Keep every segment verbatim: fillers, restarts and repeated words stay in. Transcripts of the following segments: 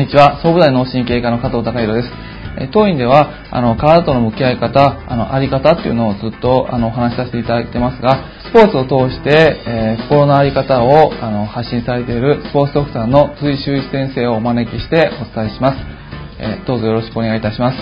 にちは。総武大脳神経科の加藤孝弘です。当院ではあの体との向き合い方、あのあり方っていうのをずっとあのお話しさせていただいてますが、スポーツを通して、えー、心のあり方をあの発信されているスポーツドクターの辻修一先生をお招きしてお伝えします。えー、どうぞよろしくお願いいたします。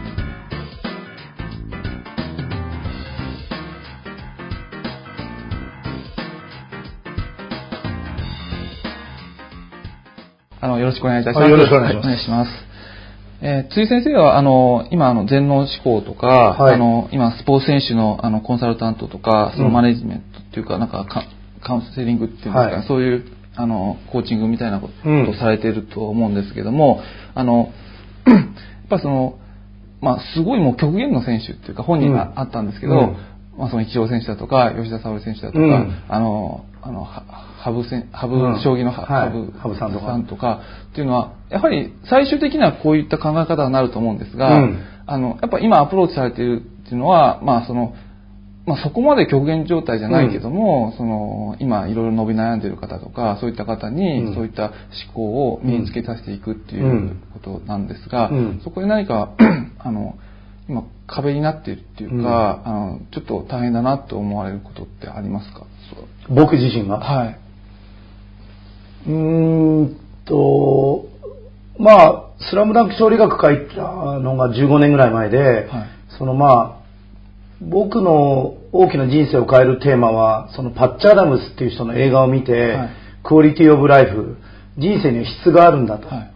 あのよろしくお願いいたします。 よろしくお願いします。 はい、お願いします。えー、辻先生はあの今あの全脳思考とか、はい、あの今スポーツ選手のあのコンサルタントとかそのマネジメントっていうか、うん、なんかカ、カウンセリングっていうんですか、はい、そういうあのコーチングみたいなことをされていると思うんですけども、うん、あのやっぱそのまあすごいもう極限の選手っていうか本人があったんですけど、うん、まあそのイチロー選手だとか吉田沙保里選手だとか、うん、あのあの羽生戦羽生将棋の羽生さんとか、はい、とかっていうのはやはり最終的にはこういった考え方になると思うんですが、うん、あのやっぱ今アプローチされているっていうのは、まあそのまあ、そこまで極限状態じゃないけども、うん、その今いろいろ伸び悩んでいる方とかそういった方にそういった思考を身につけさせていくっていうことなんですが、うん、そこで何かあの今壁になっているっていうか、うん、あのちょっと大変だなと思われることってありますか？ 僕自身が、 はい、 うーんとまあスラムダンク勝利学書いたのがじゅうごねんぐらい前で、はい、そのまあ僕の大きな人生を変えるテーマはそのパッチ・アダムスっていう人の映画を見て、はい、クオリティオブライフ、人生には質があるんだと、はい、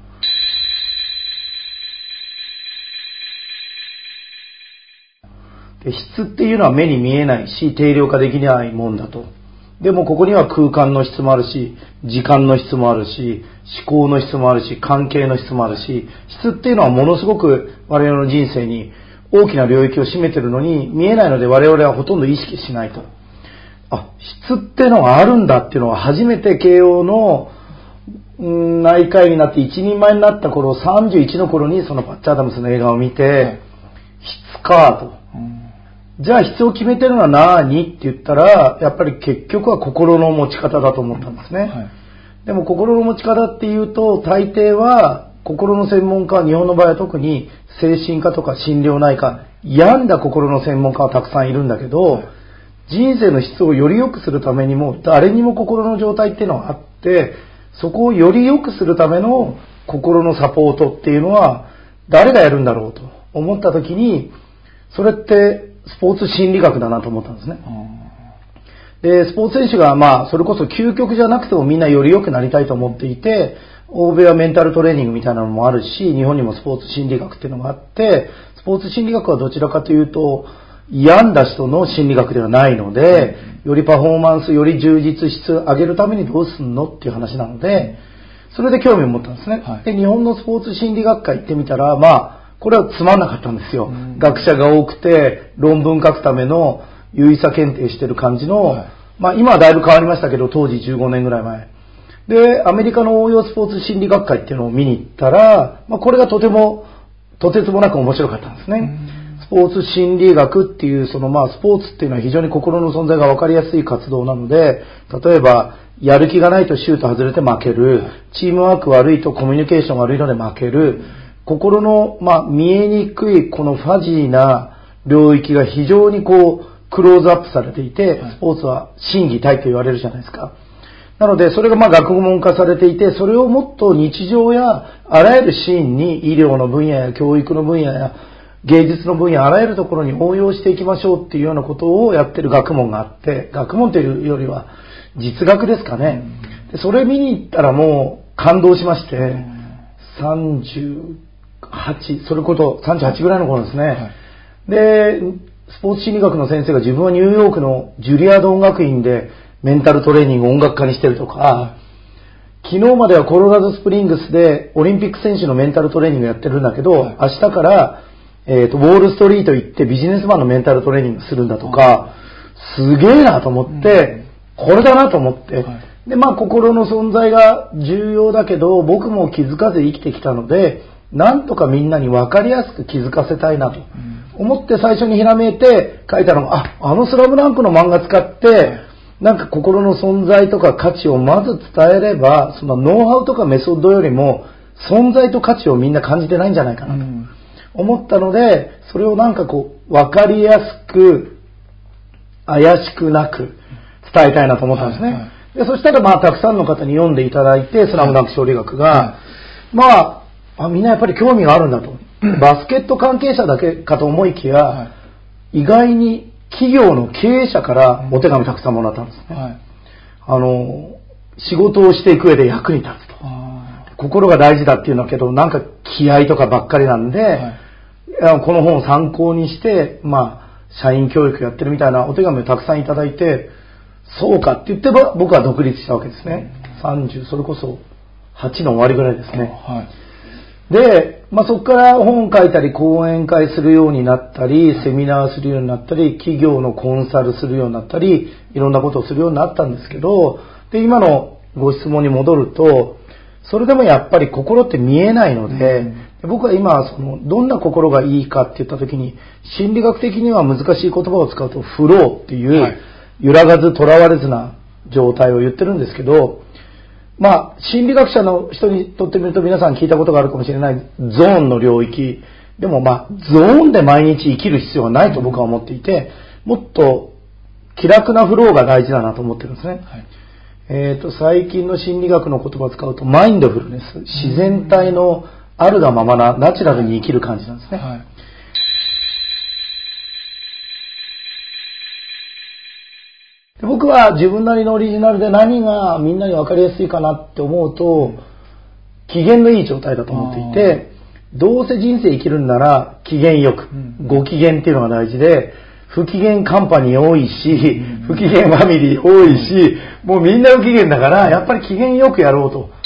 で質っていうのは目に見えないし定量化できないもんだと。でもここには空間の質もあるし時間の質もあるし思考の質もあるし関係の質もあるし、質っていうのはものすごく我々の人生に大きな領域を占めてるのに見えないので我々はほとんど意識しないと。あ、質っていうのがあるんだっていうのは初めて慶応の内科医になって一人前になった頃さんじゅういちの頃にそのパッチ・アダムスの映画を見て、はい、質かと、うん、じゃあ質を決めてるのは何って言ったらやっぱり結局は心の持ち方だと思ったんですね、はい、でも心の持ち方っていうと大抵は心の専門家は日本の場合は特に精神科とか心療内科病んだ心の専門家はたくさんいるんだけど、はい、人生の質をより良くするためにも誰にも心の状態っていうのがあってそこをより良くするための心のサポートっていうのは誰がやるんだろうと思った時にそれってスポーツ心理学だなと思ったんですね。でスポーツ選手がまあそれこそ究極じゃなくてもみんなより良くなりたいと思っていて欧米はメンタルトレーニングみたいなのもあるし日本にもスポーツ心理学っていうのがあってスポーツ心理学はどちらかというと病んだ人の心理学ではないのでよりパフォーマンスより充実質上げるためにどうすんのっていう話なのでそれで興味を持ったんですね、はい、で日本のスポーツ心理学会行ってみたらまあこれはつまんなかったんですよ、うん、学者が多くて論文書くための有意差検定してる感じの、はい、まあ今はだいぶ変わりましたけど当時じゅうごねんぐらい前でアメリカの応用スポーツ心理学会っていうのを見に行ったら、まあ、これがとてもとてつもなく面白かったんですね、うん、スポーツ心理学っていうそのまあスポーツっていうのは非常に心の存在が分かりやすい活動なので例えばやる気がないとシュート外れて負ける、はい、チームワーク悪いとコミュニケーション悪いので負ける、心の、まあ、見えにくいこのファジーな領域が非常にこうクローズアップされていて、スポーツは心技体と言われるじゃないですか。なのでそれがまあ学問化されていてそれをもっと日常やあらゆるシーンに医療の分野や教育の分野や芸術の分野あらゆるところに応用していきましょうっていうようなことをやってる学問があって学問というよりは実学ですかね。でそれ見に行ったらもう感動しましてさんじゅうはちそれこそさんじゅうはちぐらいの頃ですね、はい、でスポーツ心理学の先生が自分はニューヨークのジュリアード音楽院でメンタルトレーニングを音楽家にしてるとか、はい、昨日まではコロラドスプリングスでオリンピック選手のメンタルトレーニングやってるんだけど、はい、明日から、えーと、ウォールストリート行ってビジネスマンのメンタルトレーニングするんだとか、はい、すげえなと思って、うん、これだなと思って、はい、でまあ心の存在が重要だけど僕も気づかず生きてきたのでなんとかみんなに分かりやすく気づかせたいなと思って最初にひらめいて書いたのがあ、あのスラムダンクの漫画使ってなんか心の存在とか価値をまず伝えればそのノウハウとかメソッドよりも存在と価値をみんな感じてないんじゃないかなと思ったので、それをなんかこう、わかりやすく、怪しくなく伝えたいなと思ったんですね。はいはい、でそしたらまあたくさんの方に読んでいただいて、スラムダンク勝利学が、はい、まあ、あ、みんなやっぱり興味があるんだと。バスケット関係者だけかと思いきや、はい、意外に企業の経営者からお手紙たくさんもらったんですね。はい、あの、仕事をしていく上で役に立つと。心が大事だっていうんだけど、なんか気合とかばっかりなんで、はい、この本を参考にして、まあ、社員教育やってるみたいなお手紙をたくさんいただいて、そうかって言ってば僕は独立したわけですね。さんじゅう、それこそはちの終わりぐらいですね。はい、で、まあ、そこから本書いたり講演会するようになったり、セミナーするようになったり、企業のコンサルするようになったり、いろんなことをするようになったんですけど、で、今のご質問に戻ると、それでもやっぱり心って見えないので、うん僕は今そのどんな心がいいかって言った時に心理学的には難しい言葉を使うとフローっていう揺らがずとらわれずな状態を言ってるんですけど、まあ心理学者の人にとってみると皆さん聞いたことがあるかもしれないゾーンの領域でもまあゾーンで毎日生きる必要はないと僕は思っていて、もっと気楽なフローが大事だなと思ってるんですね。はいえーと最近の心理学の言葉を使うとマインドフルネス、自然体のあるがままなナチュラルに生きる感じなんですね。はい、で僕は自分なりのオリジナルで何がみんなに分かりやすいかなって思うと、機嫌のいい状態だと思っていて、どうせ人生生きるんなら機嫌よく、うん、ご機嫌っていうのが大事で、不機嫌カンパニー多いし、うん、不機嫌ファミリー多いし、うん、もうみんな不機嫌だからやっぱり機嫌よくやろうと。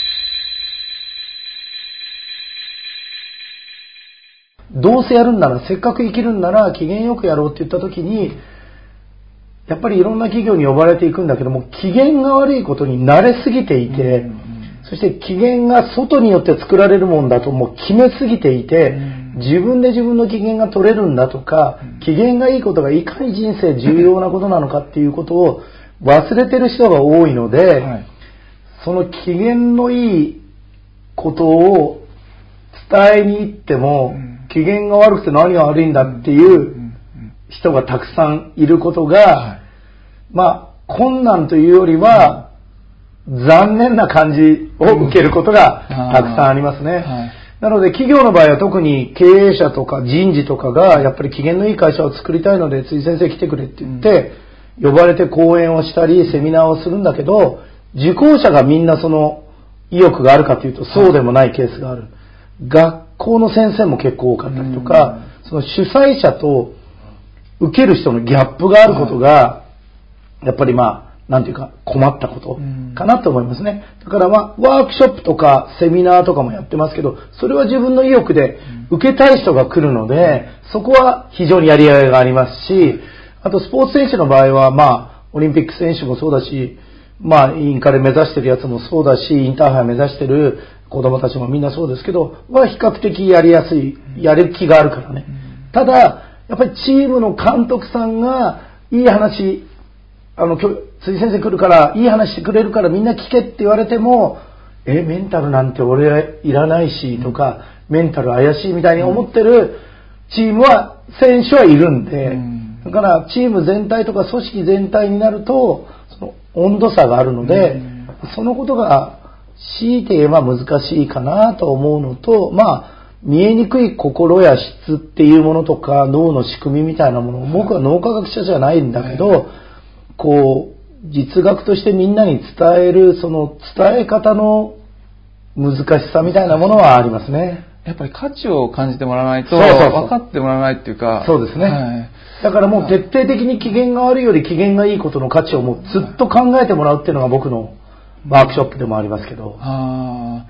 どうせやるんなら、せっかく生きるんなら機嫌よくやろうって言った時に、やっぱりいろんな企業に呼ばれていくんだけども、機嫌が悪いことに慣れすぎていて、うんうん、そして機嫌が外によって作られるもんだともう決めすぎていて、うん、自分で自分の機嫌が取れるんだとか、うん、機嫌がいいことがいかに人生重要なことなのかっていうことを忘れてる人が多いので、はい、その機嫌のいいことを伝えに行っても、うん機嫌が悪くて何が悪いんだっていう人がたくさんいることが、まあ困難というよりは残念な感じを受けることがたくさんありますね。なので企業の場合は特に経営者とか人事とかがやっぱり機嫌のいい会社を作りたいので辻先生来てくれって言って呼ばれて講演をしたりセミナーをするんだけど、受講者がみんなその意欲があるかというとそうでもないケースがある。学校の先生も結構多かったりとか、その主催者と受ける人のギャップがあることが、やっぱりまあ、なんていうか困ったことかなと思いますね。だからまあ、ワークショップとかセミナーとかもやってますけど、それは自分の意欲で受けたい人が来るので、そこは非常にやりがいがありますし、あとスポーツ選手の場合はまあ、オリンピック選手もそうだし、まあ、インカレ目指してるやつもそうだし、インターハイ目指してる子供たちもみんなそうですけど、まあ比較的やりやすい、やる気があるからね。ただ、やっぱりチームの監督さんが、いい話、あの、辻先生来るから、いい話してくれるからみんな聞けって言われても、え、メンタルなんて俺いらないし、とか、メンタル怪しいみたいに思ってるチームは、選手はいるんで、だからチーム全体とか組織全体になると、その温度差があるので、そのことが、強いて言えば難しいかなと思うのと、まあ、見えにくい心や質っていうものとか、脳の仕組みみたいなものを、僕は脳科学者じゃないんだけど、こう、実学としてみんなに伝える、その伝え方の難しさみたいなものはありますね。 やっぱり価値を感じてもらわないと、そうそうそう分かってもらわないっていうか。 そうですね。はい、だからもう徹底的に機嫌が悪いより機嫌がいいことの価値をもうずっと考えてもらうっていうのが僕のワークショップでもありますけど。あ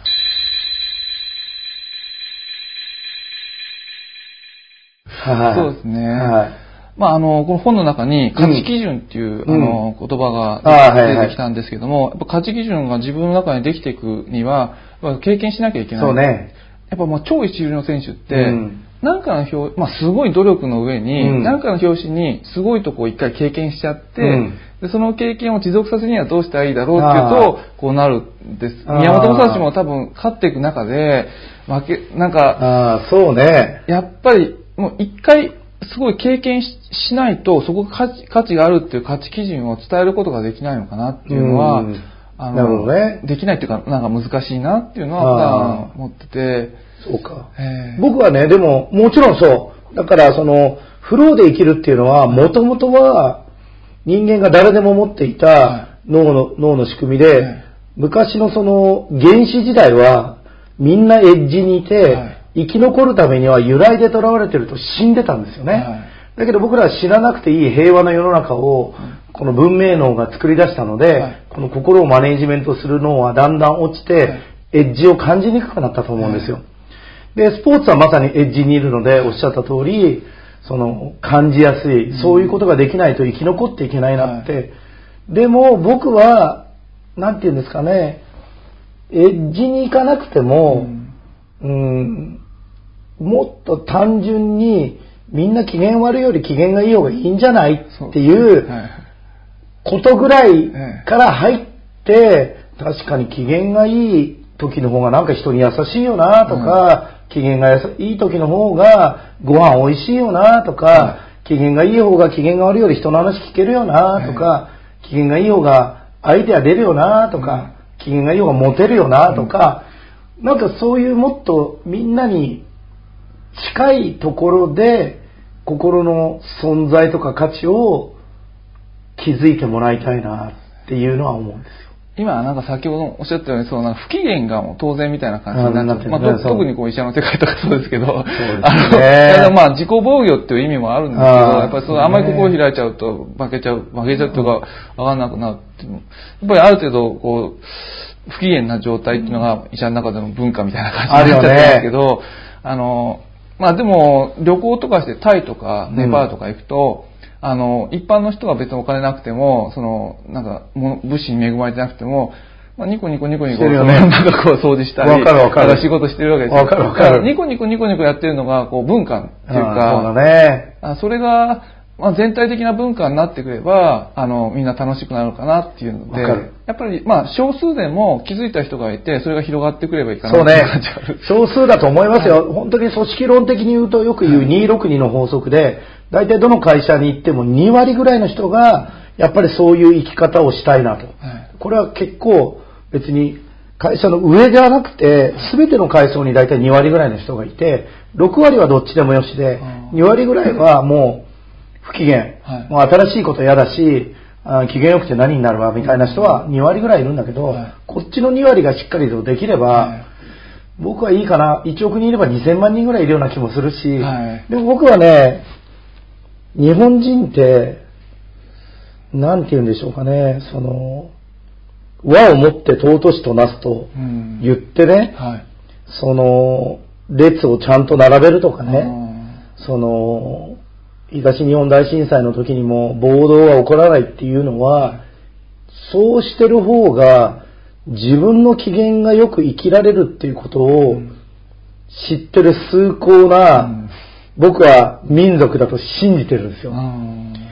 はい、そうですね。はい、まあ、あの、この本の中に価値基準っていう、うん、あの、言葉が出てきたんですけども、やっぱ価値基準が自分の中にできていくには、経験しなきゃいけない。 そうね。 やっぱまあ超一流の選手って、うん、 なんかの表、まあ、すごい努力の上に、 うん、 なんかの表紙にすごいとこを一回経験しちゃって、うん、でその経験を持続させるにはどうしたらいいだろうっていうと、こうなるんです。宮本武蔵も多分勝っていく中で、負け、なんか、 あそうね。 やっぱりもう一回すごい経験 し, しないと、そこが価値、価値があるっていう価値基準を伝えることができないのかなっていうのは、うん、あのなるほどね、できないっていうか、なんか難しいなっていうのは思ってて。 そうか。僕はね、でも、もちろんそう。だから、その、フローで生きるっていうのは、もともとは、人間が誰でも持っていた脳の、脳の仕組みで、昔のその、原始時代は、みんなエッジにいて、生き残るためには由来で囚われてると死んでたんですよね。だけど僕らは知らなくていい平和な世の中を、この文明脳が作り出したので、この心をマネージメントする脳はだんだん落ちて、エッジを感じにくくなったと思うんですよ。で、スポーツはまさにエッジにいるので、おっしゃった通り、その、感じやすい、そういうことができないと生き残っていけないなって。はい、でも、僕は、なんて言うんですかね、エッジに行かなくても、うん、うん、もっと単純に、みんな機嫌悪いより機嫌がいい方がいいんじゃないっていうことぐらいから入って、確かに機嫌がいい時の方がなんか人に優しいよなとか、うん、機嫌がいい時の方がご飯美味しいよなとか、うん、機嫌がいい方が機嫌が悪いより人の話聞けるよなとか、うん、機嫌がいい方がアイデア出るよなとか、うん、機嫌がいい方がモテるよなとか、うん、なんかそういうもっとみんなに近いところで心の存在とか価値を気づいてもらいたいなっていうのは思うんですよ。 今なんか先ほどおっしゃったように、そうなんか不機嫌がもう当然みたいな感じになっちゃう。まあ、特にこう医者の世界とかそうですけど、そうですね、あのまあ自己防御っていう意味もあるんですけど、やっぱりそのあんまり心開いちゃうと負けちゃう、負けちゃうとかわかんなくなるっていうの。やっぱりある程度こう不機嫌な状態っていうのが医者の中での文化みたいな感じになっちゃってますけど、あのまあでも旅行とかしてタイとかネパールとか行くと。うんあの、一般の人が別にお金なくても、その、なんか、物資に恵まれてなくても、まあ、ニコニコニコニコ、ね、なんかこう掃除したり、 わかるわかる。 仕事してるわけですよ。 わかるわかる。 ニコニコニコニコやってるのが、こう、文化っていうか、 そうだね。 あそれが、まあ、全体的な文化になってくれば、あの、みんな楽しくなるかなっていうので、やっぱり、まあ、少数でも気づいた人がいて、それが広がってくればいいかなって感じがある。 そうね。少数だと思いますよ。はい、本当に組織論的に言うとよく言うにひゃくろくじゅうにの法則で、大体どの会社に行ってもに割ぐらいの人が、やっぱりそういう生き方をしたいなと。はい、これは結構別に会社の上ではなくて、すべての階層に大体に割ぐらいの人がいて、ろく割はどっちでもよしで、に割ぐらいはもう不機嫌、はい、もう新しいこと嫌だし、あ機嫌よくて何になるわみたいな人はに割ぐらいいるんだけど、はい、こっちのに割がしっかりとできれば、はい、僕はいいかな、いちおく人いればにせんまん人ぐらいいるような気もするし、はい、でも僕はね、日本人って、なんて言うんでしょうかね、その、和をもって尊しとなすと言ってね、うんはい、その、列をちゃんと並べるとかね、その、東日本大震災の時にも暴動は起こらないっていうのは、そうしてる方が自分の機嫌がよく生きられるっていうことを知ってる崇高な、うん僕は民族だと信じてるんですよ。